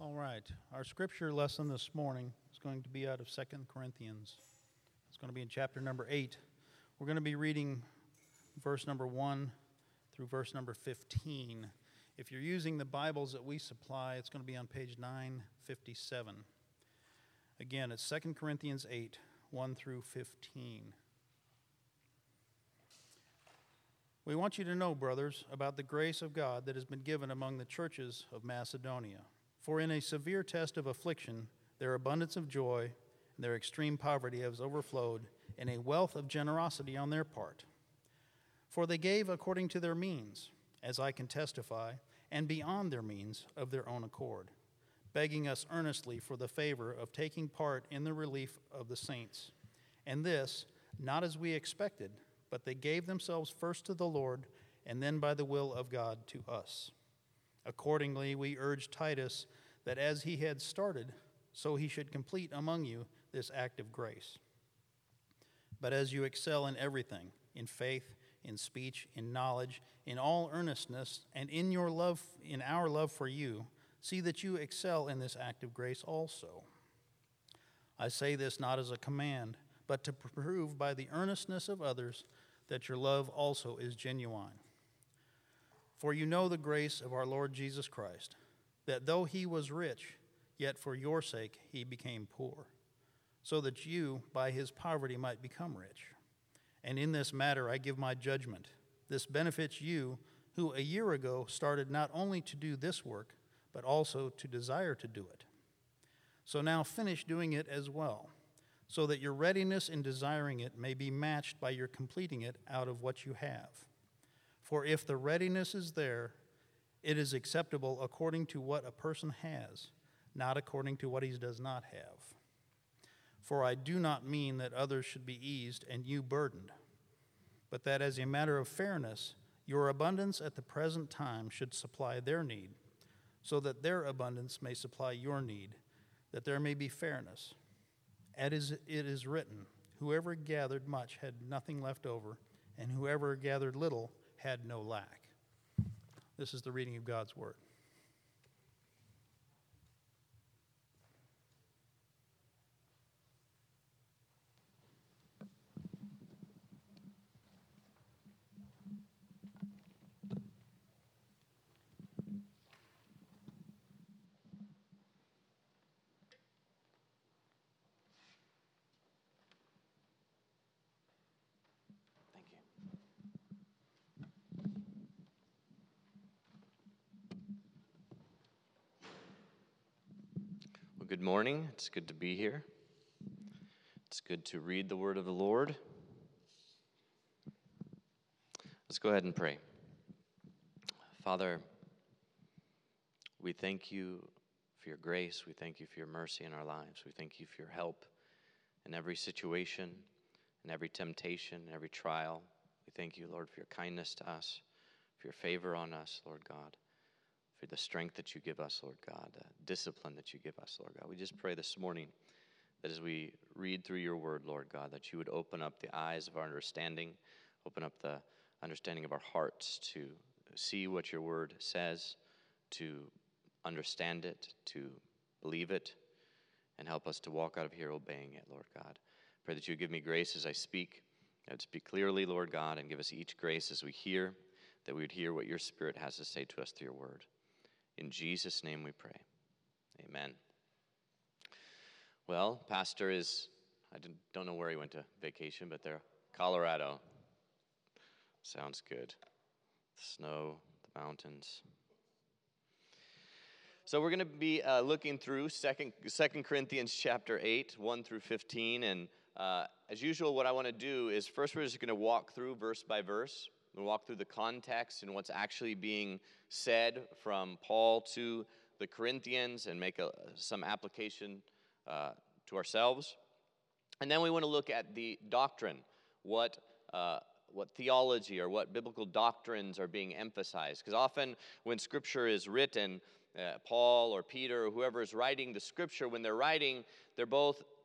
All right, our scripture lesson this morning is going to be out of 2 Corinthians. It's going to be in chapter number 8. We're going to be reading verse number 1 through verse number 15. If you're using the Bibles that we supply, it's going to be on page 957. Again, it's 2 Corinthians 8, 1 through 15. We want you to know, brothers, about the grace of God that has been given among the churches of Macedonia. For in a severe test of affliction, their abundance of joy and their extreme poverty has overflowed in a wealth of generosity on their part. For they gave according to their means, as I can testify, and beyond their means of their own accord, begging us earnestly for the favor of taking part in the relief of the saints. And this, not as we expected, but they gave themselves first to the Lord, and then by the will of God to us. Accordingly, we urge Titus that as he had started, so he should complete among you this act of grace. But as you excel in everything, in faith, in speech, in knowledge, in all earnestness, and in our love for you, see that you excel in this act of grace also. I say this not as a command, but to prove by the earnestness of others that your love also is genuine. For you know the grace of our Lord Jesus Christ, that though he was rich, yet for your sake he became poor, so that you by his poverty might become rich. And in this matter I give my judgment. This benefits you, who a year ago started not only to do this work, but also to desire to do it. So now finish doing it as well, so that your readiness in desiring it may be matched by your completing it out of what you have. For if the readiness is there, it is acceptable according to what a person has, not according to what he does not have. For I do not mean that others should be eased and you burdened, but that as a matter of fairness, your abundance at the present time should supply their need, so that their abundance may supply your need, that there may be fairness. As it is written, whoever gathered much had nothing left over, and whoever gathered little had no lack. This is the reading of God's word. Good morning. It's good to be here. It's good to read the word of the Lord. Let's go ahead and pray. Father, we thank you for your grace. We thank you for your mercy in our lives. We thank you for your help in every situation, in every temptation, every trial. We thank you, Lord, for your kindness to us, for your favor on us, Lord God, for the strength that you give us, Lord God, the discipline that you give us, Lord God. We just pray this morning that as we read through your word, Lord God, that you would open up the eyes of our understanding, open up the understanding of our hearts to see what your word says, to understand it, to believe it, and help us to walk out of here obeying it, Lord God. Pray that you give me grace as I speak, that I would speak clearly, Lord God, and give us each grace as we hear, that we would hear what your Spirit has to say to us through your word. In Jesus' name we pray. Amen. Well, Pastor don't know where he went to vacation, but they're Colorado. Sounds good. Snow, the mountains. So we're going to be looking through 2 Corinthians chapter 8, 1 through 15. And as usual, what I want to do is first we're just going to walk through verse by verse. We'll walk through the context and what's actually being said from Paul to the Corinthians and make some application to ourselves. And then we want to look at the doctrine, what theology or what biblical doctrines are being emphasized. Because often when Scripture is written, Paul or Peter or whoever is writing the Scripture, when they're writing, they're both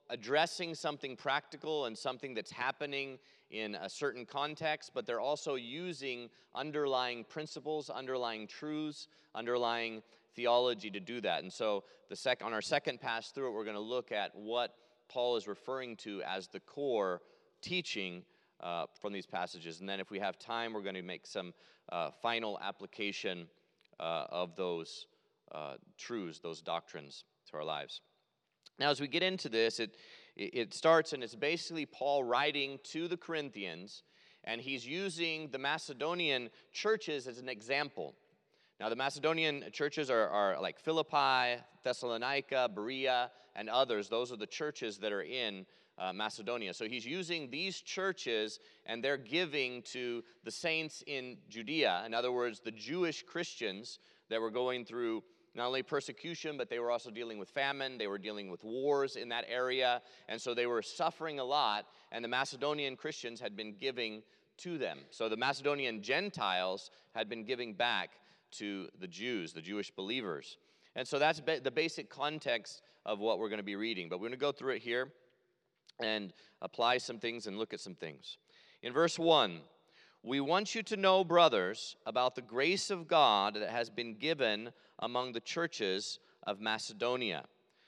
addressing something practical and something that's happening in a certain context, but they're also using underlying principles, underlying truths, underlying theology to do that. And so on our second pass through it, we're going to look at what Paul is referring to as the core teaching from these passages. And then if we have time, we're going to make some final application of those truths, those doctrines to our lives. Now, as we get into this, it starts, and it's basically Paul writing to the Corinthians, and he's using the Macedonian churches as an example. Now, the Macedonian churches are like Philippi, Thessalonica, Berea, and others. Those are the churches that are in Macedonia. So he's using these churches, and they're giving to the saints in Judea. In other words, the Jewish Christians that were going through not only persecution, but they were also dealing with famine. They were dealing with wars in that area. And so they were suffering a lot, and the Macedonian Christians had been giving to them. So the Macedonian Gentiles had been giving back to the Jews, the Jewish believers. And so that's the basic context of what we're going to be reading. But we're going to go through it here and apply some things and look at some things. In verse 1, we want you to know, brothers, about the grace of God that has been given among the churches of Macedonia.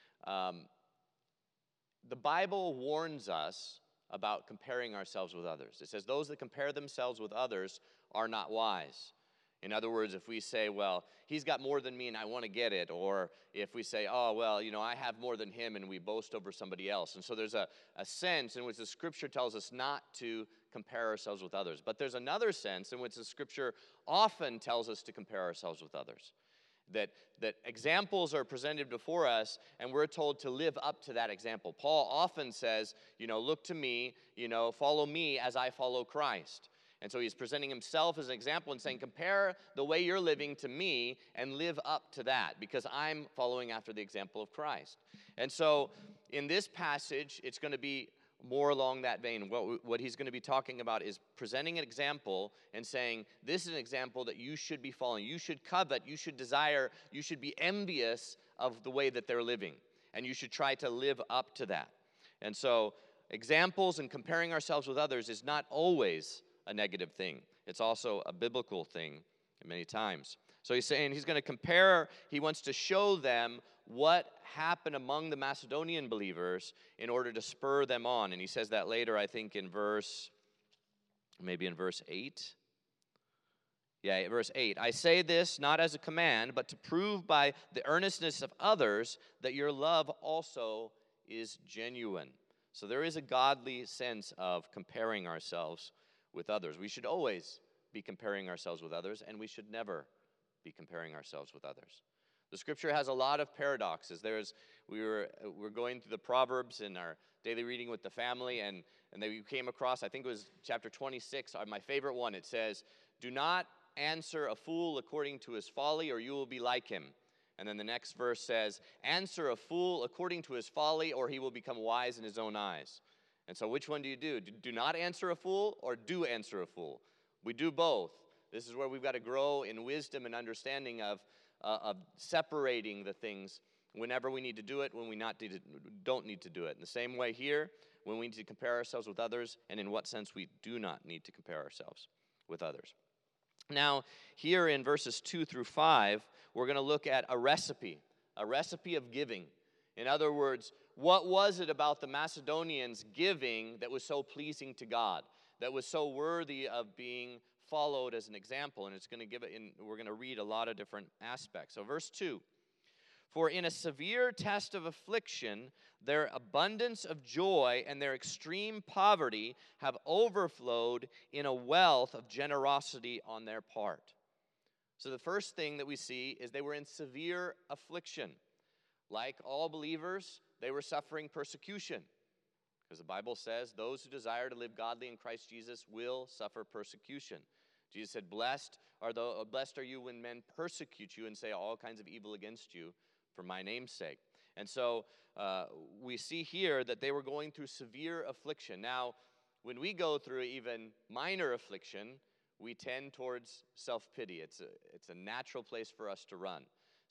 The Bible warns us about comparing ourselves with others. It says those that compare themselves with others are not wise. In other words, if we say, well, he's got more than me and I want to get it, or if we say, oh, well, I have more than him, and we boast over somebody else. And so there's a sense in which the Scripture tells us not to compare ourselves with others. But there's another sense in which the Scripture often tells us to compare ourselves with others. That examples are presented before us, and we're told to live up to that example. Paul often says, look to me, follow me as I follow Christ. And so he's presenting himself as an example and saying, compare the way you're living to me and live up to that, because I'm following after the example of Christ. And so in this passage, it's going to be more along that vein. What he's going to be talking about is presenting an example and saying, this is an example that you should be following. You should covet, you should desire, you should be envious of the way that they're living. And you should try to live up to that. And so examples and comparing ourselves with others is not always a negative thing. It's also a biblical thing many times. So he's saying he's going to compare, he wants to show them what happened among the Macedonian believers in order to spur them on. And he says that later, I think in verse 8. Yeah, verse 8. I say this not as a command, but to prove by the earnestness of others that your love also is genuine. So there is a godly sense of comparing ourselves with others. We should always be comparing ourselves with others, and we should never be comparing ourselves with others. The Scripture has a lot of paradoxes. We're going through the Proverbs in our daily reading with the family, and then we came across, I think it was chapter 26, my favorite one. It says, do not answer a fool according to his folly, or you will be like him. And then the next verse says, answer a fool according to his folly, or he will become wise in his own eyes. And so which one do you do? Do not answer a fool, or do answer a fool? We do both. This is where we've got to grow in wisdom and understanding of separating the things whenever we need to do it, when we don't need to do it. In the same way here, when we need to compare ourselves with others, and in what sense we do not need to compare ourselves with others. Now, here in verses 2 through 5, we're going to look at a recipe of giving. In other words, what was it about the Macedonians giving that was so pleasing to God, that was so worthy of being followed as an example? And it's going to give it we're going to read a lot of different aspects. So verse 2, for in a severe test of affliction, their abundance of joy and their extreme poverty have overflowed in a wealth of generosity on their part. So the first thing that we see is they were in severe affliction. Like all believers, they were suffering persecution, because the Bible says those who desire to live godly in Christ Jesus will suffer persecution. Jesus said, blessed are you when men persecute you and say all kinds of evil against you for my name's sake. And so we see here that they were going through severe affliction. Now, when we go through even minor affliction, we tend towards self-pity. It's a natural place for us to run.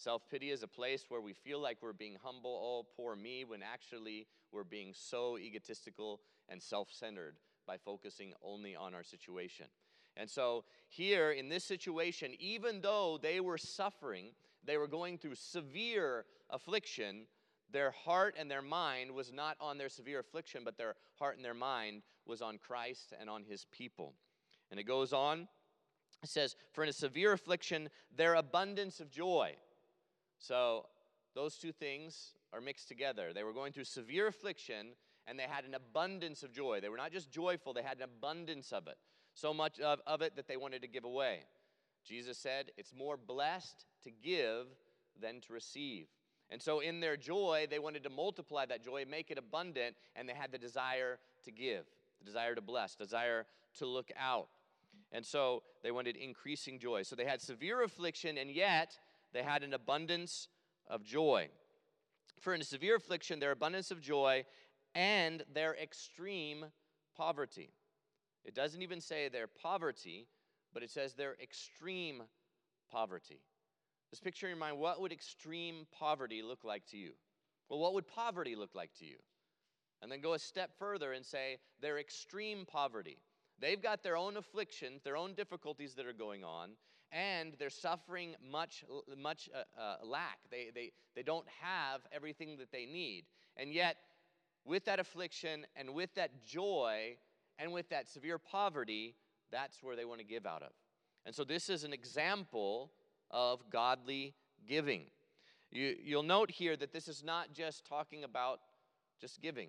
Self-pity is a place where we feel like we're being humble, oh, poor me, when actually we're being so egotistical and self-centered by focusing only on our situation. And so here in this situation, even though they were suffering, they were going through severe affliction, their heart and their mind was not on their severe affliction, but their heart and their mind was on Christ and on his people. And it goes on, it says, for in a severe affliction, their abundance of joy. So those two things are mixed together. They were going through severe affliction, and they had an abundance of joy. They were not just joyful, they had an abundance of it. So much of it that they wanted to give away. Jesus said, it's more blessed to give than to receive. And so in their joy, they wanted to multiply that joy, make it abundant, and they had the desire to give, the desire to bless, desire to look out. And so they wanted increasing joy. So they had severe affliction, and yet they had an abundance of joy. For in a severe affliction, their abundance of joy and their extreme poverty. It doesn't even say their poverty, but it says their extreme poverty. Just picture in your mind, what would extreme poverty look like to you? Well, what would poverty look like to you? And then go a step further and say their extreme poverty. They've got their own afflictions, their own difficulties that are going on, and they're suffering much lack. They don't have everything that they need. And yet, with that affliction and with that joy and with that severe poverty, that's where they want to give out of. And so this is an example of godly giving. You'll note here that this is not just talking about just giving.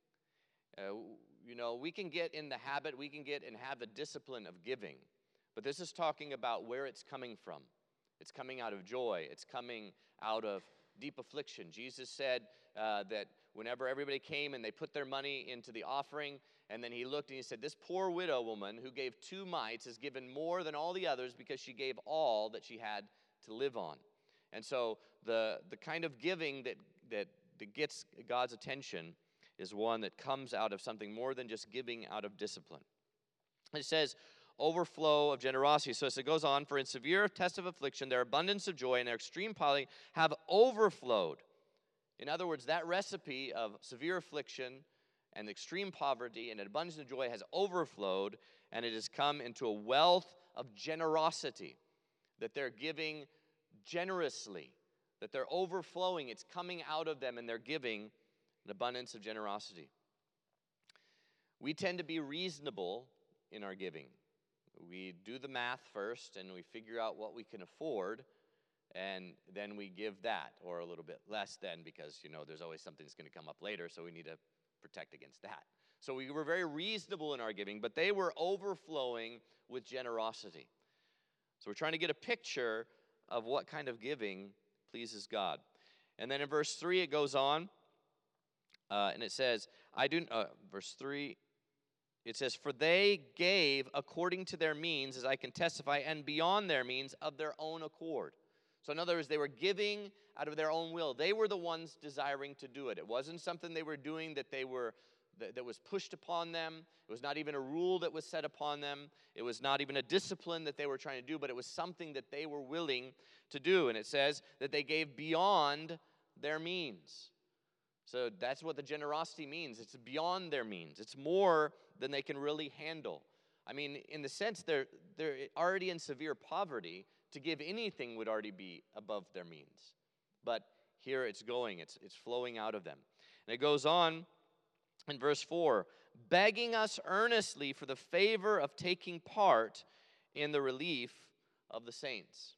We can get in the habit, we can get and have the discipline of giving. But this is talking about where it's coming from. It's coming out of joy. It's coming out of deep affliction. Jesus said that whenever everybody came and they put their money into the offering, and then he looked and he said, this poor widow woman who gave 2 mites has given more than all the others because she gave all that she had to live on. And so the kind of giving that gets God's attention is one that comes out of something more than just giving out of discipline. It says, overflow of generosity. So as it goes on, for in severe test of affliction, their abundance of joy and their extreme poverty have overflowed. In other words, that recipe of severe affliction and extreme poverty and an abundance of joy has overflowed, and it has come into a wealth of generosity, that they're giving generously, that they're overflowing. It's coming out of them, and they're giving an abundance of generosity. We tend to be reasonable in our giving. We do the math first, and we figure out what we can afford, and then we give that, or a little bit less then, because, there's always something that's going to come up later, so we need to protect against that. So we were very reasonable in our giving, but they were overflowing with generosity. So we're trying to get a picture of what kind of giving pleases God. And then in verse 3, it goes on, and it says, verse 3, it says, for they gave according to their means, as I can testify, and beyond their means of their own accord. So in other words, they were giving out of their own will. They were the ones desiring to do it. It wasn't something they were doing that was pushed upon them. It was not even a rule that was set upon them. It was not even a discipline that they were trying to do, but it was something that they were willing to do. And it says that they gave beyond their means. So that's what the generosity means. It's beyond their means. It's more than they can really handle. I mean, in the sense they're already in severe poverty. To give anything would already be above their means. But here it's flowing out of them. And it goes on in verse 4, begging us earnestly for the favor of taking part in the relief of the saints.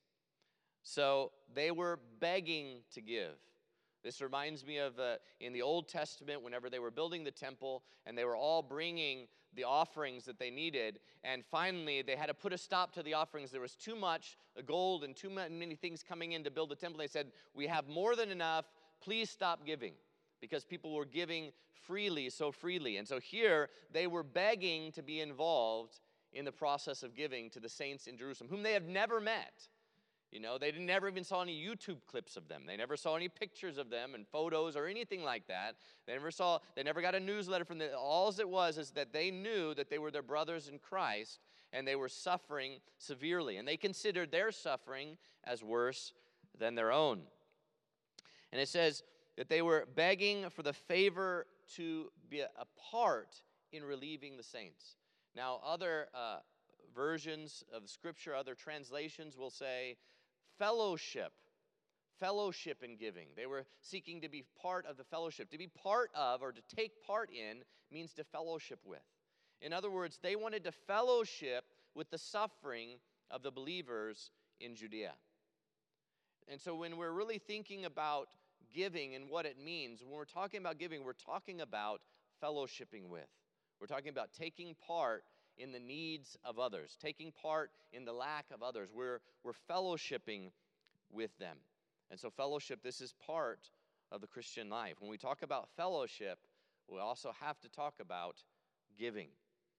So they were begging to give. This reminds me of in the Old Testament, whenever they were building the temple and they were all bringing the offerings that they needed, and finally they had to put a stop to the offerings. There was too much gold and too many things coming in to build the temple. They said, we have more than enough, please stop giving, because people were giving so freely. And so here they were begging to be involved in the process of giving to the saints in Jerusalem, whom they have never met. They never even saw any YouTube clips of them. They never saw any pictures of them and photos or anything like that. They never got a newsletter from them. All it was is that they knew that they were their brothers in Christ, and they were suffering severely. And they considered their suffering as worse than their own. And it says that they were begging for the favor to be a part in relieving the saints. Now, other versions of Scripture, other translations will say fellowship in giving. They were seeking to be part of the fellowship. To be part of or to take part in means to fellowship with. In other words, they wanted to fellowship with the suffering of the believers in Judea. And so when we're really thinking about giving and what it means, when we're talking about giving, we're talking about fellowshipping with. We're talking about taking part in the needs of others, taking part in the lack of others. We're fellowshipping with them. And so fellowship, this is part of the Christian life. When we talk about fellowship, we also have to talk about giving.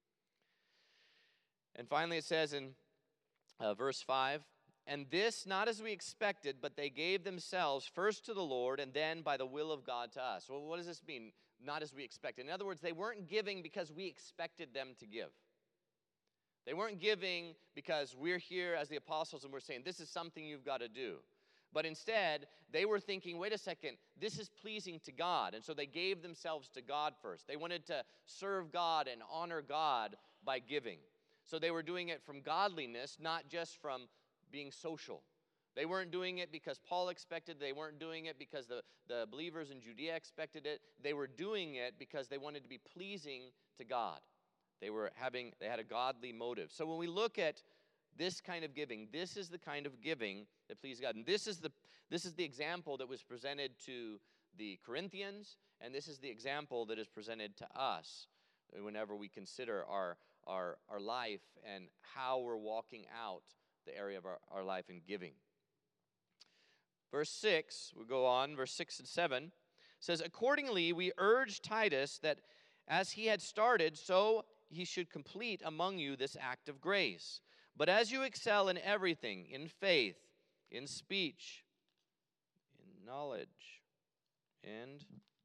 And finally it says in verse 5, and this not as we expected, but they gave themselves first to the Lord and then by the will of God to us. Well, what does this mean? Not as we expected. In other words, they weren't giving because we expected them to give. They weren't giving because we're here as the apostles and we're saying, this is something you've got to do. But instead, they were thinking, wait a second, this is pleasing to God. And so they gave themselves to God first. They wanted to serve God and honor God by giving. So they were doing it from godliness, not just from being social. They weren't doing it because Paul expected. They weren't doing it because the believers in Judea expected it. They were doing it because they wanted to be pleasing to God. They had a godly motive. So when we look at this kind of giving, this is the kind of giving that pleases God. And this is the example that was presented to the Corinthians, and this is the example that is presented to us whenever we consider our life and how we're walking out the area of our life in giving. Verse 6, we'll go on, verse 6 and 7, says, accordingly we urge Titus that as he had started, so he should complete among you this act of grace. But as you excel in everything, in faith, in speech, in knowledge, and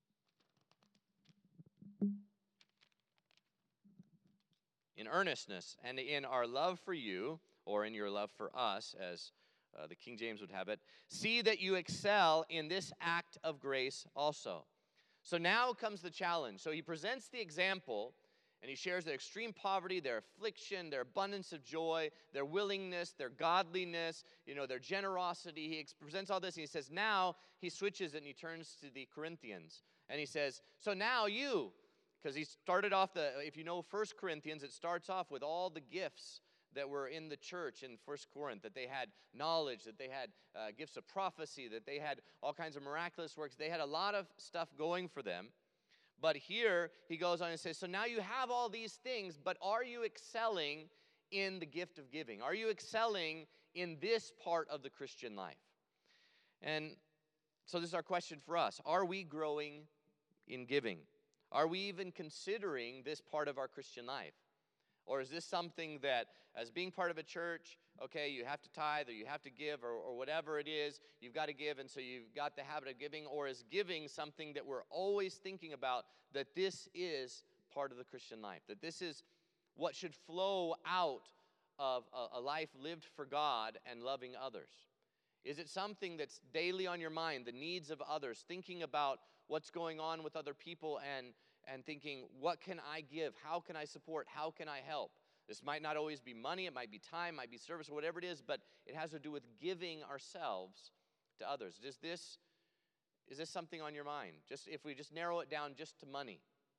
in earnestness, and in our love for you, or in your love for us, as the King James would have it, see that you excel in this act of grace also. So now comes the challenge. So he presents the example, and he shares their extreme poverty, their affliction, their abundance of joy, their willingness, their godliness, their generosity. He presents all this, and he says, now he switches it, and he turns to the Corinthians. And he says, so now you, because he started off if you know 1 Corinthians, it starts off with all the gifts that were in the church in 1 Corinth, that they had knowledge, that they had gifts of prophecy, that they had all kinds of miraculous works. They had a lot of stuff going for them. But here he goes on and says, so now you have all these things, but are you excelling in the gift of giving? Are you excelling in this part of the Christian life? And so this is our question for us. Are we growing in giving? Are we even considering this part of our Christian life? Or is this something that, as being part of a church, okay, you have to tithe or you have to give or whatever it is, you've got to give, and so you've got the habit of giving? Or is giving something that we're always thinking about, that this is part of the Christian life, that this is what should flow out of a life lived for God and loving others? Is it something that's daily on your mind, the needs of others, thinking about what's going on with other people and thinking, what can I give? How can I support? How can I help? This might not always be money. It might be time, might be service, whatever it is, but it has to do with giving ourselves to others. Is this something on your mind? Just if we just narrow it down just to money,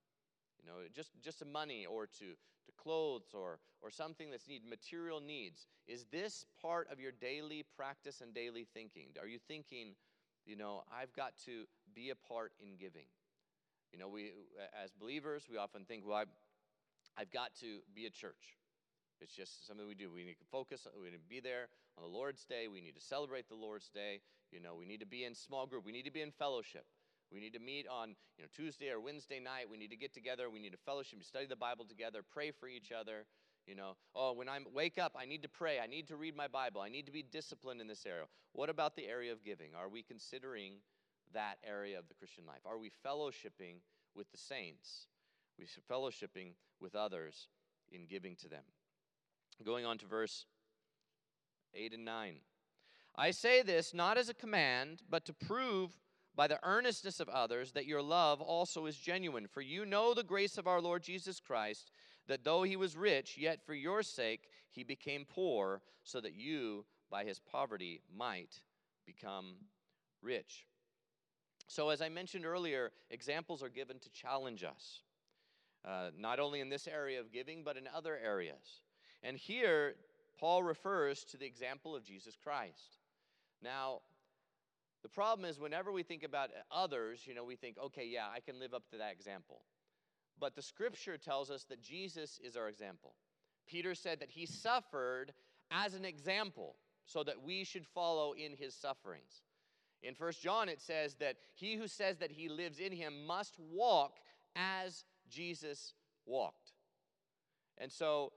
just to money or to clothes or something that's material needs. Is this part of your daily practice and daily thinking? Are you thinking, I've got to be a part in giving? We, as believers, we often think, well, I've got to be a church. It's just something we do. We need to focus. We need to be there on the Lord's Day. We need to celebrate the Lord's Day. We need to be in small group. We need to be in fellowship. We need to meet on Tuesday or Wednesday night. We need to get together. We need to fellowship, study the Bible together, pray for each other. When I wake up, I need to pray. I need to read my Bible. I need to be disciplined in this area. What about the area of giving? Are we considering that area of the Christian life? Are we fellowshipping with the saints? We fellowshipping with others in giving to them. Going on to verse 8 and 9. I say this not as a command, but to prove by the earnestness of others that your love also is genuine. For you know the grace of our Lord Jesus Christ, that though he was rich, yet for your sake he became poor, so that you by his poverty might become rich. So as I mentioned earlier, examples are given to challenge us, not only in this area of giving, but in other areas. And here, Paul refers to the example of Jesus Christ. Now, the problem is whenever we think about others, we think, okay, yeah, I can live up to that example. But the scripture tells us that Jesus is our example. Peter said that he suffered as an example so that we should follow in his sufferings. In 1 John, it says that he who says that he lives in him must walk as Jesus walked. And so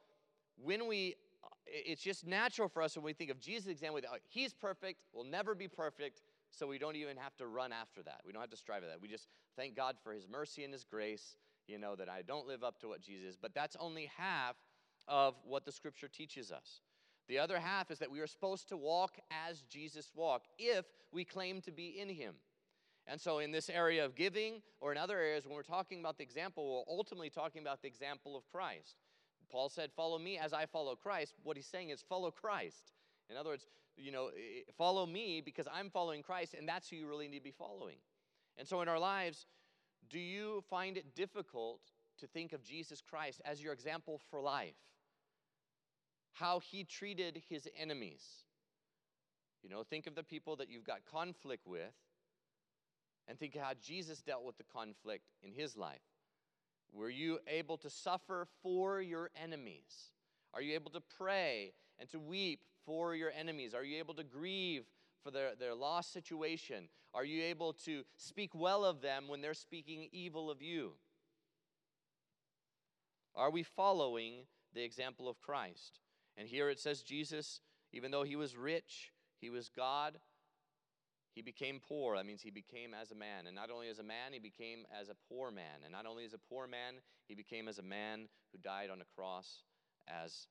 it's just natural for us when we think of Jesus' example, he's perfect, will never be perfect, so we don't even have to run after that. We don't have to strive for that. We just thank God for his mercy and his grace, that I don't live up to what Jesus is. But that's only half of what the scripture teaches us. The other half is that we are supposed to walk as Jesus walked if we claim to be in him. And so in this area of giving or in other areas, when we're talking about the example, we're ultimately talking about the example of Christ. Paul said, follow me as I follow Christ. What he's saying is follow Christ. In other words, follow me because I'm following Christ, and that's who you really need to be following. And so in our lives, do you find it difficult to think of Jesus Christ as your example for life? How he treated his enemies. Think of the people that you've got conflict with, and think of how Jesus dealt with the conflict in his life. Were you able to suffer for your enemies? Are you able to pray and to weep for your enemies? Are you able to grieve for their lost situation? Are you able to speak well of them when they're speaking evil of you? Are we following the example of Christ? And here it says Jesus, even though he was rich, he was God, he became poor. That means he became as a man. And not only as a man, he became as a poor man. And not only as a poor man, he became as a man who died on a cross as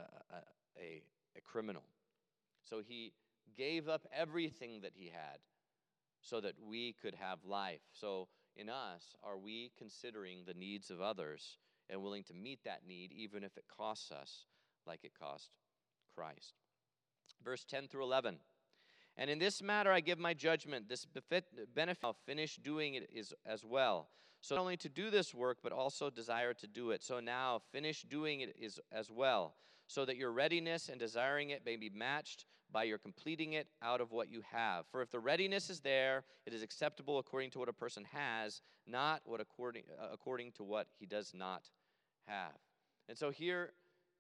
a criminal. So he gave up everything that he had so that we could have life. So in us, are we considering the needs of others and willing to meet that need even if it costs us like it cost Christ? Verse 10 through 11. And in this matter I give my judgment, this benefit I'll finish doing it is as well. So not only to do this work, but also desire to do it. So now finish doing it is as well, so that your readiness and desiring it may be matched by your completing it out of what you have. For if the readiness is there, it is acceptable according to what a person has, not what according to what he does not have. And so here,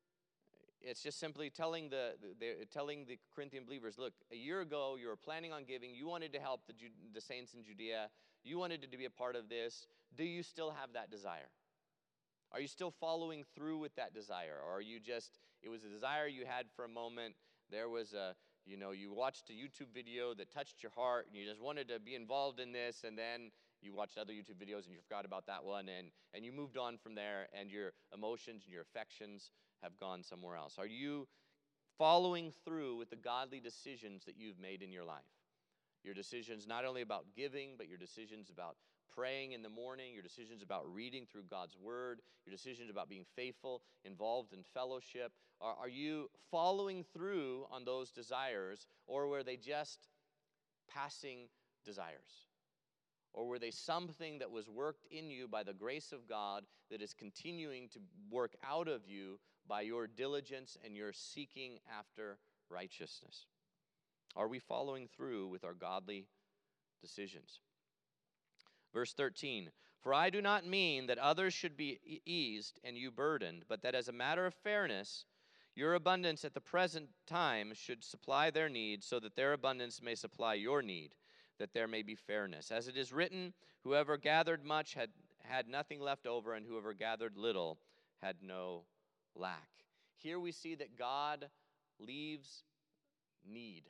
it's just simply telling the Corinthian believers, look, a year ago you were planning on giving. You wanted to help the saints in Judea. You wanted to be a part of this. Do you still have that desire? Are you still following through with that desire? Or are you just, it was a desire you had for a moment. There was you watched a YouTube video that touched your heart and you just wanted to be involved in this, and then you watched other YouTube videos and you forgot about that one, and you moved on from there, and your emotions and your affections have gone somewhere else. Are you following through with the godly decisions that you've made in your life? Your decisions not only about giving, but your decisions about praying in the morning, your decisions about reading through God's word, your decisions about being faithful, involved in fellowship. Are you following through on those desires, or were they just passing desires? Or were they something that was worked in you by the grace of God that is continuing to work out of you by your diligence and your seeking after righteousness? Are we following through with our godly decisions? Verse 13, for I do not mean that others should be eased and you burdened, but that as a matter of fairness, your abundance at the present time should supply their need, so that their abundance may supply your need, that there may be fairness. As it is written, whoever gathered much had nothing left over, and whoever gathered little had no lack. Here we see that God leaves need.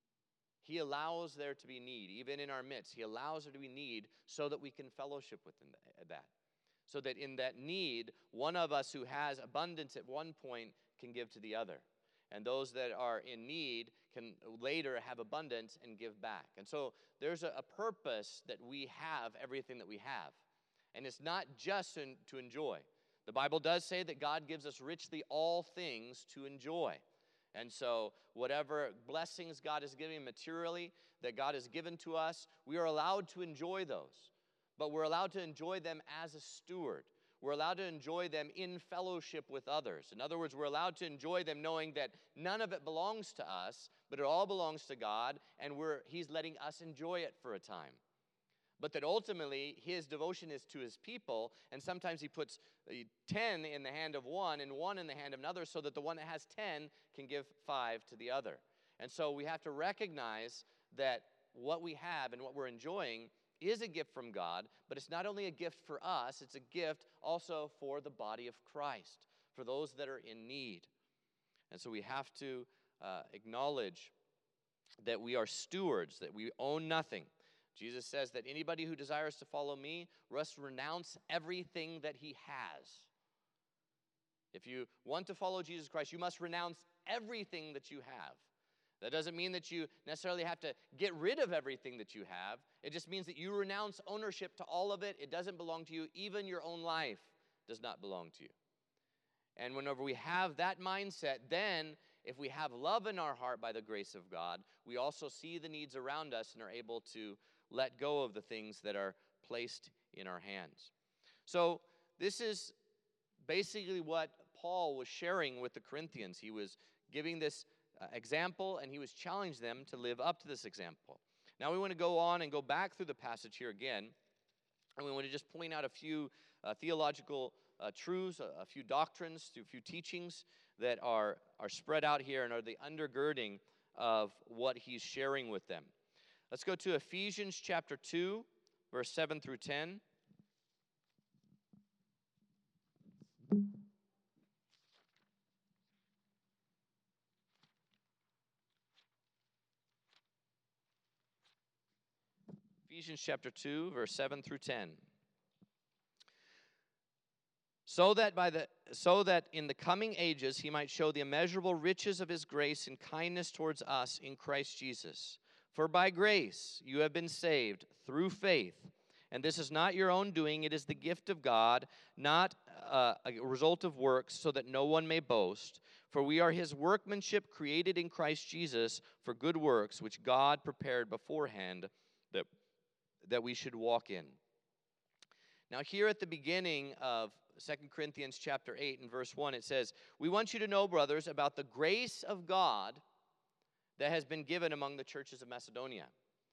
He allows there to be need, even in our midst. He allows there to be need so that we can fellowship with that. So that in that need, one of us who has abundance at one point can give to the other. And those that are in need can later have abundance and give back. And so there's a purpose that we have everything that we have. And it's not just to enjoy. The Bible does say that God gives us richly all things to enjoy. And so whatever blessings God is giving materially, that God has given to us, we are allowed to enjoy those. But we're allowed to enjoy them as a steward. We're allowed to enjoy them in fellowship with others. In other words, we're allowed to enjoy them knowing that none of it belongs to us, but it all belongs to God, and He's letting us enjoy it for a time. But that ultimately, His devotion is to His people, and sometimes He puts 10 in the hand of one and 1 in the hand of another so that the one that has 10 can give 5 to the other. And so we have to recognize that what we have and what we're enjoying is a gift from God, but it's not only a gift for us, it's a gift also for the body of Christ, for those that are in need. And so we have to acknowledge that we are stewards, that we own nothing. Jesus says that anybody who desires to follow me must renounce everything that he has. If you want to follow Jesus Christ, you must renounce everything that you have. That doesn't mean that you necessarily have to get rid of everything that you have. It just means that you renounce ownership to all of it. It doesn't belong to you. Even your own life does not belong to you. And whenever we have that mindset, then if we have love in our heart by the grace of God, we also see the needs around us and are able to let go of the things that are placed in our hands. So this is basically what Paul was sharing with the Corinthians. He was giving this example, and he was challenging them to live up to this example. Now we want to go on and go back through the passage here again, and we want to just point out a few theological truths, a few doctrines, a few teachings that are spread out here and are the undergirding of what he's sharing with them. Let's go to Ephesians chapter 2, verse 7 through 10. Ephesians chapter 2, verse 7 through 10. So that in the coming ages he might show the immeasurable riches of his grace and kindness towards us in Christ Jesus. For by grace you have been saved through faith. And this is not your own doing, it is the gift of God, not a result of works, so that no one may boast. For we are his workmanship, created in Christ Jesus for good works, which God prepared beforehand that we should walk in. Now here at the beginning of 2 Corinthians chapter 8 and verse 1, it says, "We want you to know, brothers, about the grace of God that has been given among the churches of Macedonia."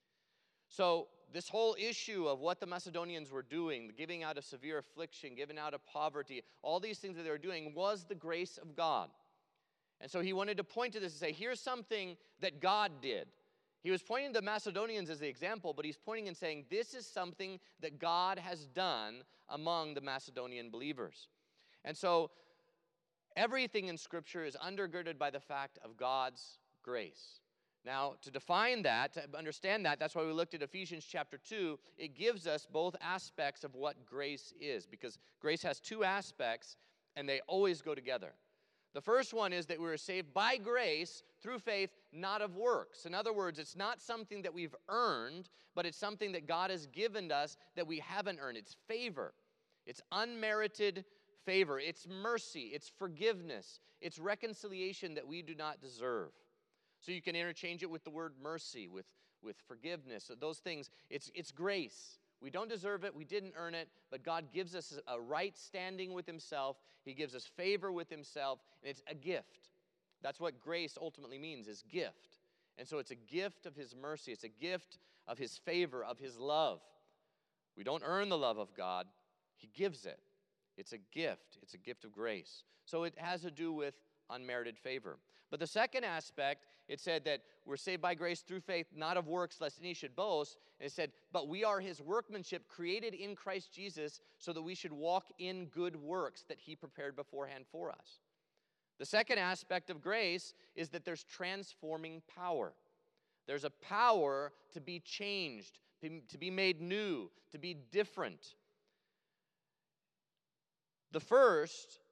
So this whole issue of what the Macedonians were doing, the giving out of severe affliction, giving out of poverty, all these things that they were doing was the grace of God. And so he wanted to point to this and say, here's something that God did. He was pointing to the Macedonians as the example, but he's pointing and saying, this is something that God has done among the Macedonian believers. And so everything in Scripture is undergirded by the fact of God's grace. Now, to define that, to understand that, that's why we looked at Ephesians chapter 2. It gives us both aspects of what grace is, because grace has two aspects, and they always go together. The first one is that we were saved by grace through faith, not of works. In other words, it's not something that we've earned, but it's something that God has given us that we haven't earned. It's favor. It's unmerited favor. It's mercy. It's forgiveness. It's reconciliation that we do not deserve. So you can interchange it with the word mercy, with forgiveness, those things. It's grace. We don't deserve it. We didn't earn it. But God gives us a right standing with himself. He gives us favor with himself. And it's a gift. That's what grace ultimately means, is gift. And so it's a gift of his mercy. It's a gift of his favor, of his love. We don't earn the love of God. He gives it. It's a gift. It's a gift of grace. So it has to do with unmerited favor. But the second aspect, it said that we're saved by grace through faith, not of works, lest any should boast. And it said, but we are his workmanship, created in Christ Jesus, so that we should walk in good works that he prepared beforehand for us. The second aspect of grace is that there's transforming power. There's a power to be changed, to be made new, to be different. The first,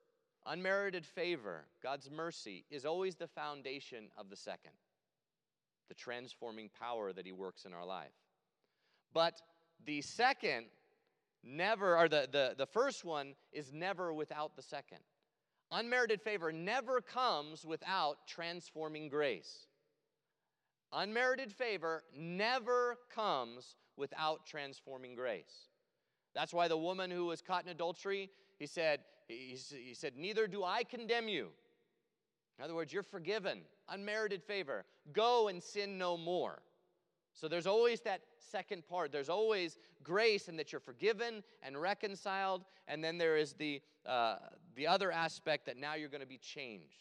Unmerited favor, God's mercy, is always the foundation of the second, the transforming power that he works in our life. But the second never, or the first one is never without the second. Unmerited favor never comes without transforming grace. Unmerited favor never comes without transforming grace. That's why the woman who was caught in adultery, he said, neither do I condemn you. In other words, you're forgiven. Unmerited favor. Go and sin no more. So there's always that second part. There's always grace in that you're forgiven and reconciled. And then there is the other aspect that now you're going to be changed.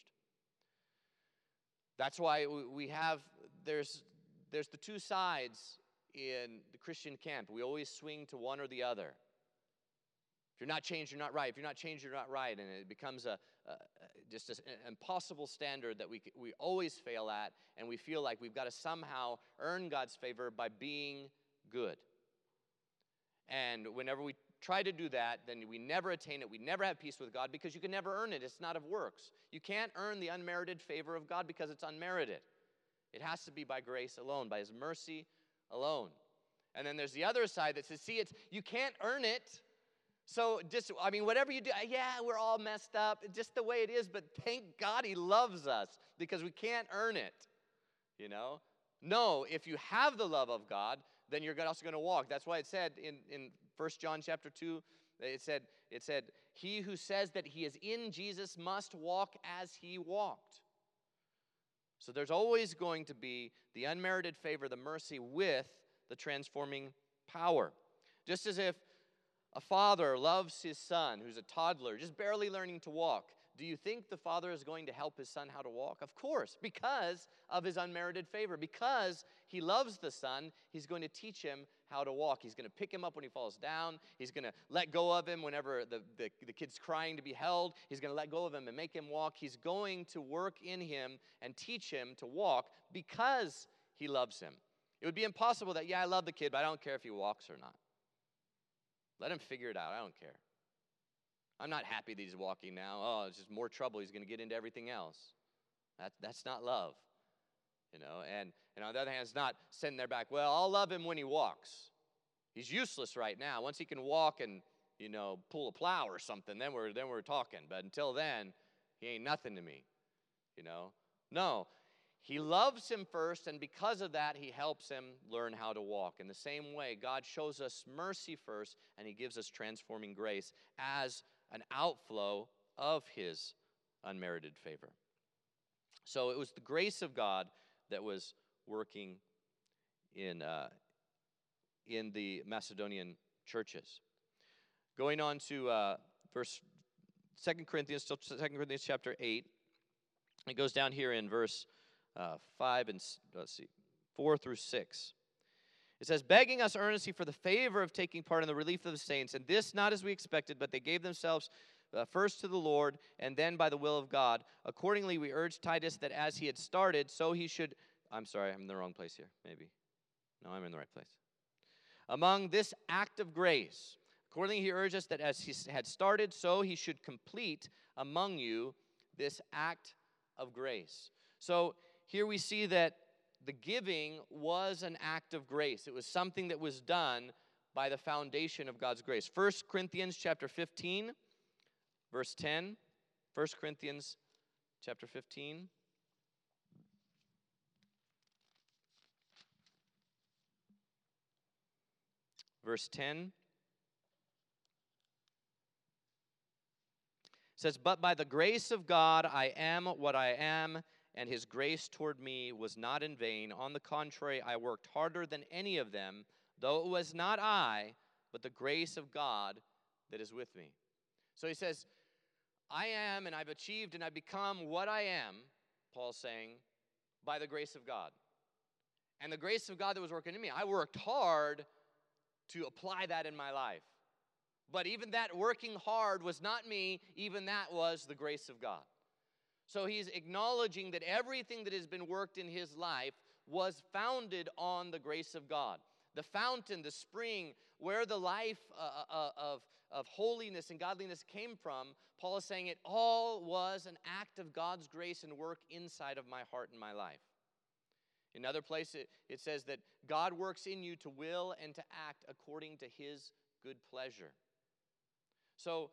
That's why we have, there's the two sides in the Christian camp. We always swing to one or the other. If you're not changed, you're not right. If you're not changed, you're not right. And it becomes just an impossible standard that we always fail at, and we feel like we've got to somehow earn God's favor by being good. And whenever we try to do that, then we never attain it. We never have peace with God because you can never earn it. It's not of works. You can't earn the unmerited favor of God because it's unmerited. It has to be by grace alone, by his mercy alone. And then there's the other side that says, see, you can't earn it. So whatever you do, yeah, we're all messed up, just the way it is, but thank God he loves us because we can't earn it, you know? No, if you have the love of God, then you're also going to walk. That's why it said in 1 John chapter 2, it said, he who says that he is in Jesus must walk as he walked. So there's always going to be the unmerited favor, the mercy with the transforming power. Just as if a father loves his son who's a toddler, just barely learning to walk. Do you think the father is going to help his son how to walk? Of course, because of his unmerited favor. Because he loves the son, he's going to teach him how to walk. He's going to pick him up when he falls down. He's going to let go of him whenever the kid's crying to be held. He's going to let go of him and make him walk. He's going to work in him and teach him to walk because he loves him. It would be impossible that, I love the kid, but I don't care if he walks or not. Let him figure it out. I don't care. I'm not happy that he's walking now. Oh, it's just more trouble. He's going to get into everything else. That's not love. You know, and on the other hand, it's not sitting there back, well, I'll love him when he walks. He's useless right now. Once he can walk and, pull a plow or something, then we're talking. But until then, he ain't nothing to me. No. He loves him first, and because of that, he helps him learn how to walk. In the same way, God shows us mercy first, and he gives us transforming grace as an outflow of his unmerited favor. So it was the grace of God that was working in the Macedonian churches. Going on to 2 Corinthians chapter 8, it goes down here in verse 4 through 6. It says, begging us earnestly for the favor of taking part in the relief of the saints, and this not as we expected, but they gave themselves first to the Lord, and then by the will of God. Accordingly, we urged Titus that as he had started, so he should... I'm sorry, I'm in the wrong place here, maybe. No, I'm in the right place. Among this act of grace, accordingly, he urged us that as he had started, so he should complete among you this act of grace. So here we see that the giving was an act of grace. It was something that was done by the foundation of God's grace. 1 Corinthians chapter 15, verse 10. 1 Corinthians chapter 15. Verse 10 says, but by the grace of God I am what I am, and his grace toward me was not in vain. On the contrary, I worked harder than any of them, though it was not I, but the grace of God that is with me. So he says, I am, and I've achieved, and I've become what I am, Paul's saying, by the grace of God. And the grace of God that was working in me, I worked hard to apply that in my life. But even that working hard was not me, even that was the grace of God. So he's acknowledging that everything that has been worked in his life was founded on the grace of God. the fountain, the spring, where the life of holiness and godliness came from, Paul is saying it all was an act of God's grace and work inside of my heart and my life. In another place, it says that God works in you to will and to act according to his good pleasure. So,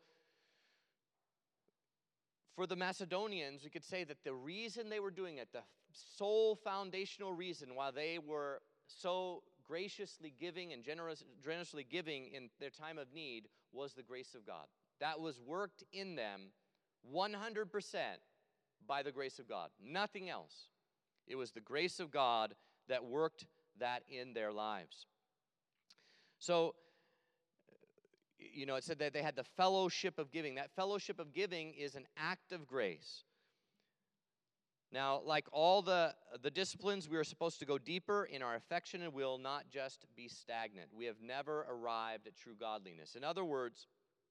for the Macedonians, we could say that the reason they were doing it, the sole foundational reason why they were so graciously giving and generously giving in their time of need was the grace of God. That was worked in them 100% by the grace of God. Nothing else. It was the grace of God that worked that in their lives. So, it said that they had the fellowship of giving. That fellowship of giving is an act of grace. Now, like all the disciplines, we are supposed to go deeper in our affection and will, not just be stagnant. We have never arrived at true godliness. In other words,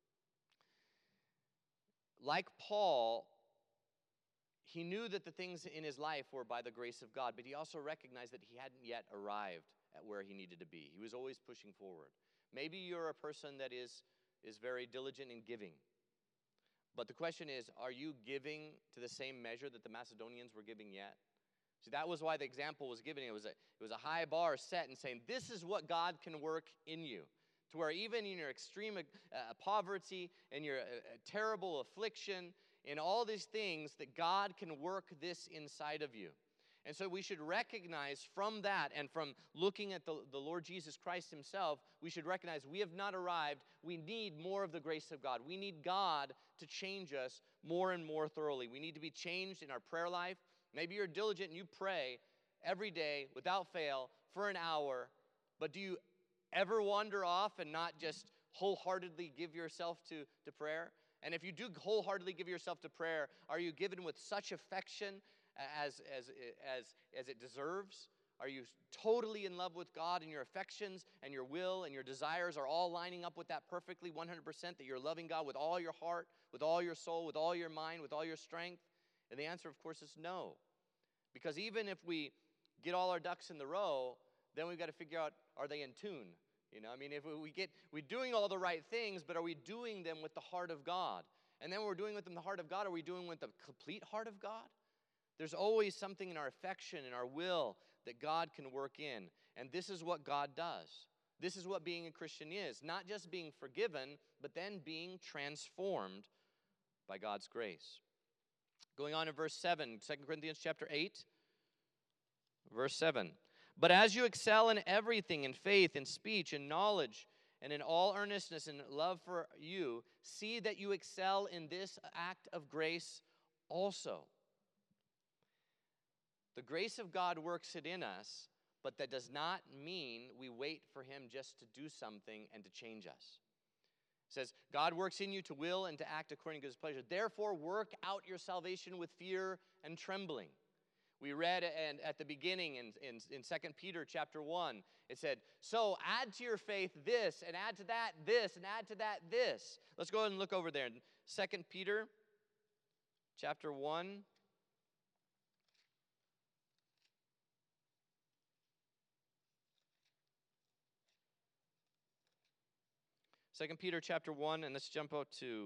like Paul, he knew that the things in his life were by the grace of God, but he also recognized that he hadn't yet arrived at where he needed to be. He was always pushing forward. Maybe you're a person that is very diligent in giving. But the question is, are you giving to the same measure that the Macedonians were giving yet? See, that was why the example was given. It was a high bar set and saying, this is what God can work in you. To where even in your extreme poverty and your terrible affliction and all these things, that God can work this inside of you. And so we should recognize from that and from looking at the Lord Jesus Christ himself, we should recognize we have not arrived. We need more of the grace of God. We need God to change us more and more thoroughly. We need to be changed in our prayer life. Maybe you're diligent and you pray every day without fail for an hour, but do you ever wander off and not just wholeheartedly give yourself to prayer? And if you do wholeheartedly give yourself to prayer, are you given with such affection as it deserves? Are you totally in love with God, and your affections and your will and your desires are all lining up with that perfectly 100%, that you're loving God with all your heart, with all your soul, with all your mind, with all your strength? And the answer, of course, is no. Because even if we get all our ducks in the row, then we've got to figure out, are they in tune? If we're doing all the right things, but are we doing them with the heart of God? And then when we're doing with them the heart of God, are we doing with the complete heart of God? There's always something in our affection and our will that God can work in. And this is what God does. This is what being a Christian is. Not just being forgiven, but then being transformed by God's grace. Going on in verse 7, 2 Corinthians chapter 8, verse 7. But as you excel in everything, in faith, in speech, in knowledge, and in all earnestness and love for you, see that you excel in this act of grace also. The grace of God works it in us, but that does not mean we wait for him just to do something and to change us. It says, God works in you to will and to act according to his pleasure. Therefore, work out your salvation with fear and trembling. We read at the beginning in 2 Peter chapter 1, it said, so add to your faith this, and add to that this, and add to that this. Let's go ahead and look over there in 2 Peter chapter 1. 2 Peter chapter 1, and let's jump out to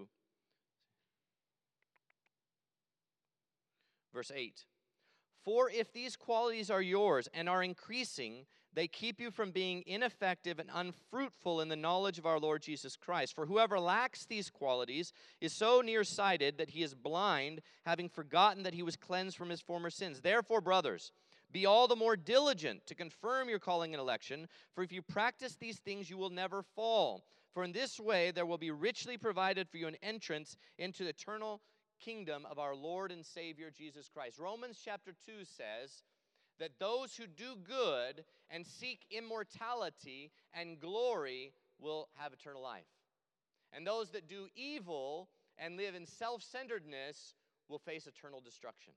verse 8. For if these qualities are yours and are increasing, they keep you from being ineffective and unfruitful in the knowledge of our Lord Jesus Christ. For whoever lacks these qualities is so nearsighted that he is blind, having forgotten that he was cleansed from his former sins. Therefore, brothers, be all the more diligent to confirm your calling and election, for if you practice these things, you will never fall. For in this way there will be richly provided for you an entrance into the eternal kingdom of our Lord and Savior Jesus Christ. Romans chapter 2 says that those who do good and seek immortality and glory will have eternal life. And those that do evil and live in self-centeredness will face eternal destruction.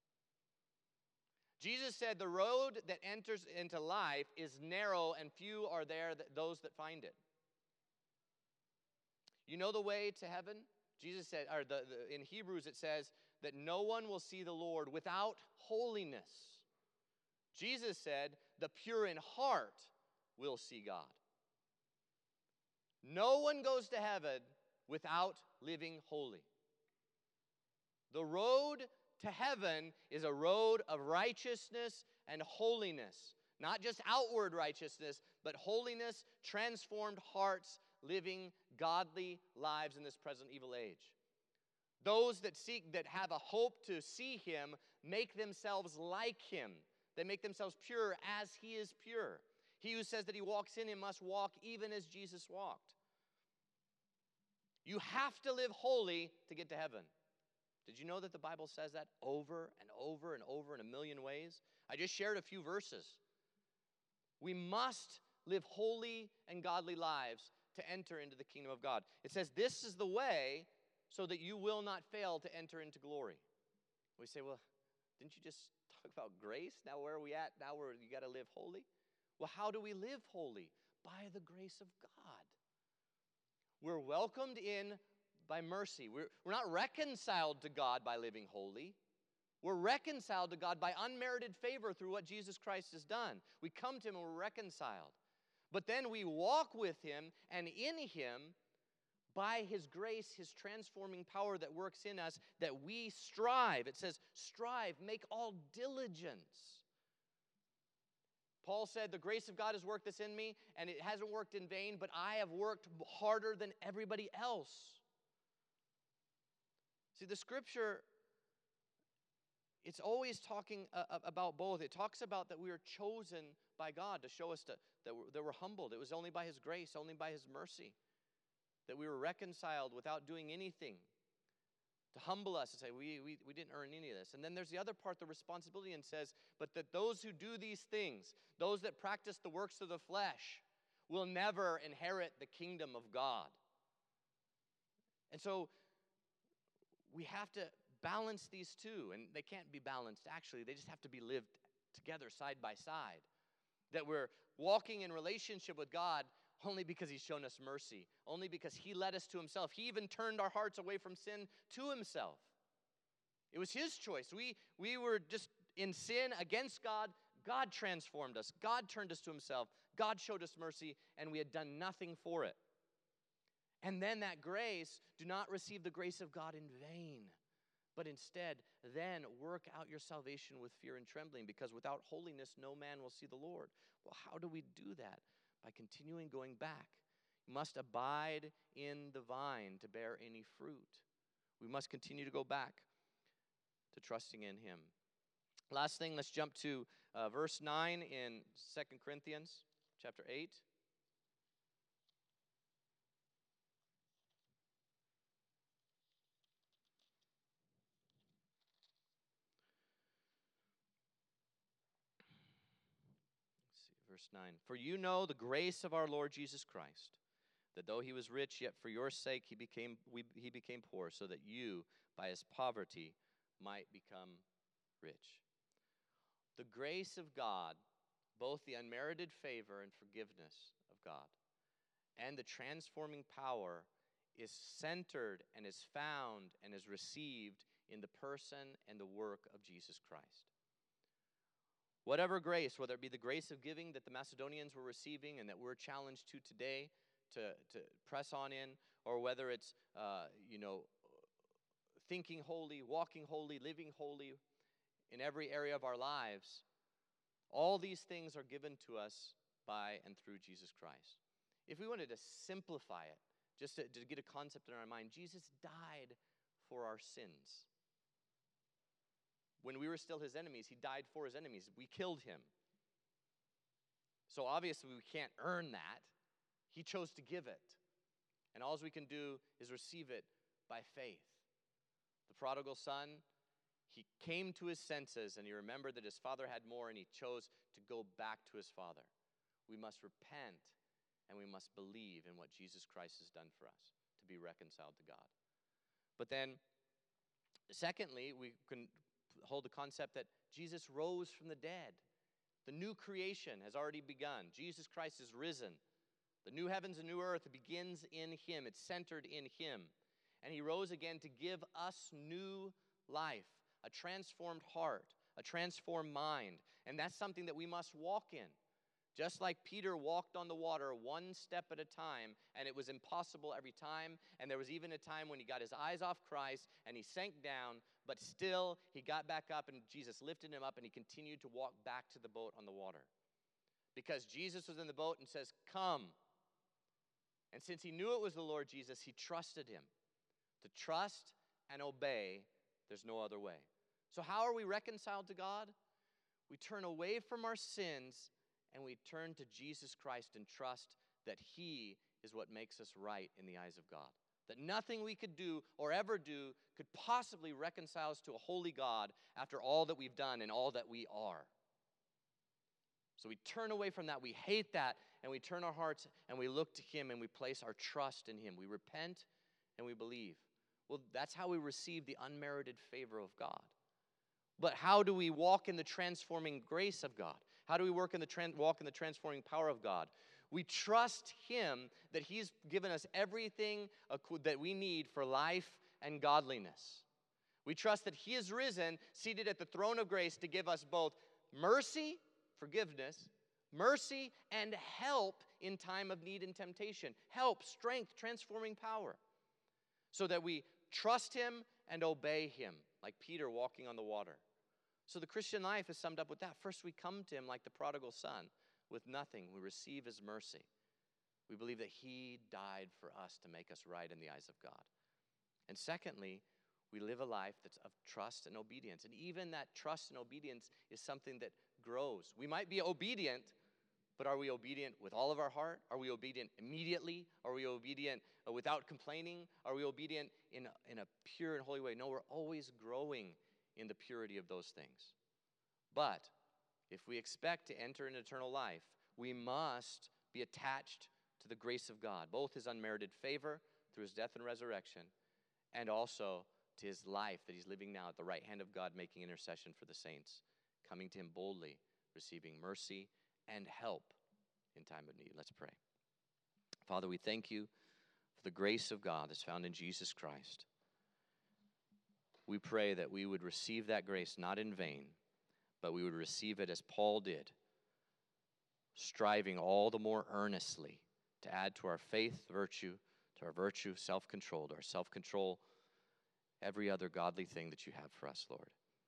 Jesus said the road that enters into life is narrow and few are there those that find it. You know the way to heaven? Jesus said, or in Hebrews it says that no one will see the Lord without holiness. Jesus said the pure in heart will see God. No one goes to heaven without living holy. The road to heaven is a road of righteousness and holiness. Not just outward righteousness, but holiness, transformed hearts, living godly lives in this present evil age. Those that have a hope to see Him, make themselves like Him. They make themselves pure as He is pure. He who says that he walks in Him must walk even as Jesus walked. You have to live holy to get to heaven. Did you know that the Bible says that over and over and over in a million ways? I just shared a few verses. We must live holy and godly lives to enter into the kingdom of God. It says, this is the way so that you will not fail to enter into glory. We say, well, didn't you just talk about grace? Now where are we at? Now you got to live holy? Well, how do we live holy? By the grace of God. We're welcomed in by mercy. We're not reconciled to God by living holy. We're reconciled to God by unmerited favor through what Jesus Christ has done. We come to Him and we're reconciled. But then we walk with Him and in Him by His grace, His transforming power that works in us, that we strive. It says, strive, make all diligence. Paul said, the grace of God has worked this in me, and it hasn't worked in vain, but I have worked harder than everybody else. See, the Scripture, it's always talking about both. It talks about that we are chosen by God to show us that we're humbled. It was only by His grace, only by His mercy, that we were reconciled without doing anything, to humble us and say, we didn't earn any of this. And then there's the other part, the responsibility, and says, but that those who do these things, those that practice the works of the flesh, will never inherit the kingdom of God. And so we have to balance these two, and they can't be balanced, actually. They just have to be lived together side by side. That we're walking in relationship with God only because He's shown us mercy, only because He led us to Himself. He even turned our hearts away from sin to Himself. It was His choice. We were just in sin against God. God transformed us. God turned us to Himself. God showed us mercy, and we had done nothing for it. And then that grace, do not receive the grace of God in vain, but instead then work out your salvation with fear and trembling, because without holiness no man will see the Lord. Well, how do we do that? By continuing going back. You must abide in the vine to bear any fruit. We must continue to go back to trusting in Him. Last thing, let's jump to verse 9 in 2 Corinthians chapter 8. Verse 9, for you know the grace of our Lord Jesus Christ, that though He was rich, yet for your sake He became poor, so that you, by His poverty, might become rich. The grace of God, both the unmerited favor and forgiveness of God, and the transforming power, is centered and is found and is received in the person and the work of Jesus Christ. Whatever grace, whether it be the grace of giving that the Macedonians were receiving and that we're challenged to today to press on in, or whether it's, thinking holy, walking holy, living holy in every area of our lives, all these things are given to us by and through Jesus Christ. If we wanted to simplify it, just to get a concept in our mind, Jesus died for our sins. When we were still His enemies, He died for His enemies. We killed Him. So obviously we can't earn that. He chose to give it. And all we can do is receive it by faith. The prodigal son, he came to his senses and he remembered that his father had more, and he chose to go back to his father. We must repent and we must believe in what Jesus Christ has done for us to be reconciled to God. But then, secondly, we can hold the concept that Jesus rose from the dead. The new creation has already begun. Jesus Christ is risen. The new heavens and new earth begins in Him. It's centered in Him. And He rose again to give us new life, a transformed heart, a transformed mind. And that's something that we must walk in. Just like Peter walked on the water one step at a time, and it was impossible every time, and there was even a time when he got his eyes off Christ, and he sank down, but still he got back up, and Jesus lifted him up, and he continued to walk back to the boat on the water. Because Jesus was in the boat and says, "Come." And since he knew it was the Lord Jesus, he trusted him. To trust and obey, there's no other way. So how are we reconciled to God? We turn away from our sins and we turn to Jesus Christ and trust that he is what makes us right in the eyes of God. That nothing we could do or ever do could possibly reconcile us to a holy God after all that we've done and all that we are. So we turn away from that. We hate that, and we turn our hearts and we look to him and we place our trust in him. We repent and we believe. Well, that's how we receive the unmerited favor of God. But how do we walk in the transforming grace of God? How do we walk in the transforming power of God? We trust him that he's given us everything that we need for life and godliness. We trust that he is risen, seated at the throne of grace to give us both mercy, forgiveness, mercy, and help in time of need and temptation. Help, strength, transforming power. So that we trust him and obey him, like Peter walking on the water. So the Christian life is summed up with that. First, we come to him like the prodigal son with nothing. We receive his mercy. We believe that he died for us to make us right in the eyes of God. And secondly, we live a life that's of trust and obedience. And even that trust and obedience is something that grows. We might be obedient, but are we obedient with all of our heart? Are we obedient immediately? Are we obedient without complaining? Are we obedient in a pure and holy way? No, we're always growing in the purity of those things. But if we expect to enter an eternal life, we must be attached to the grace of God, both his unmerited favor through his death and resurrection, and also to his life that he's living now at the right hand of God, making intercession for the saints, coming to him boldly, receiving mercy and help in time of need. Let's pray. Father, we thank you for the grace of God that's found in Jesus Christ. We pray that we would receive that grace not in vain, but we would receive it as Paul did, striving all the more earnestly to add to our faith virtue, to our virtue self-control, to our self-control every other godly thing that you have for us, Lord.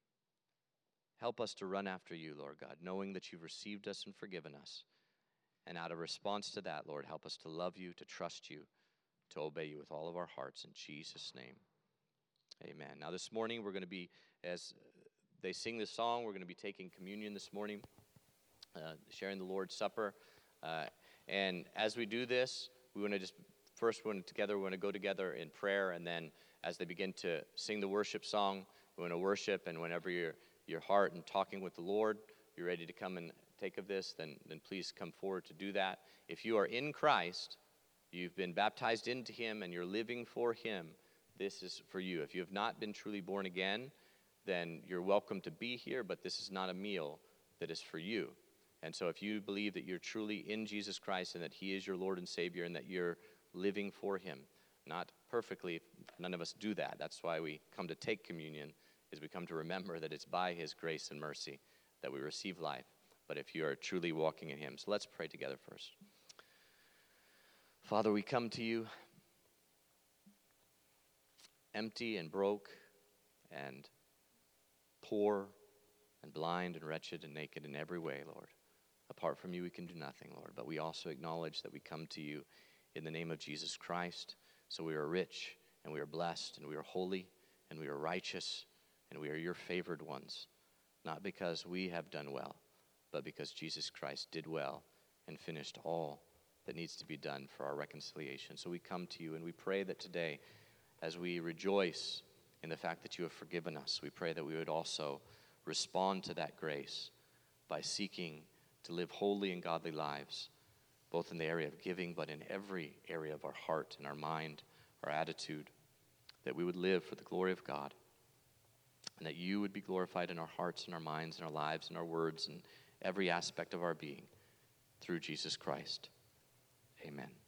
Help us to run after you, Lord God, knowing that you've received us and forgiven us. And out of response to that, Lord, help us to love you, to trust you, to obey you with all of our hearts. In Jesus' name, amen. Now this morning, we're going to be, as they sing this song, we're going to be taking communion this morning, sharing the Lord's Supper. And as we do this, we want to just, first we want to go together in prayer, and then as they begin to sing the worship song, we want to worship, and whenever your heart and talking with the Lord, you're ready to come and take of this, then please come forward to do that. If you are in Christ, you've been baptized into him, and you're living for him, this is for you. If you have not been truly born again, then you're welcome to be here, but this is not a meal that is for you. And so if you believe that you're truly in Jesus Christ and that he is your Lord and Savior and that you're living for him, not perfectly, none of us do that. That's why we come to take communion, is we come to remember that it's by his grace and mercy that we receive life. But if you are truly walking in him. So let's pray together first. Father, we come to you empty and broke and poor and blind and wretched and naked in every way, Lord. Apart from you, we can do nothing, Lord. But we also acknowledge that we come to you in the name of Jesus Christ. So we are rich and we are blessed and we are holy and we are righteous and we are your favored ones. Not because we have done well, but because Jesus Christ did well and finished all that needs to be done for our reconciliation. So we come to you and we pray that today, as we rejoice in the fact that you have forgiven us, we pray that we would also respond to that grace by seeking to live holy and godly lives, both in the area of giving, but in every area of our heart and our mind, our attitude, that we would live for the glory of God, and that you would be glorified in our hearts and our minds and our lives and our words and every aspect of our being through Jesus Christ. Amen.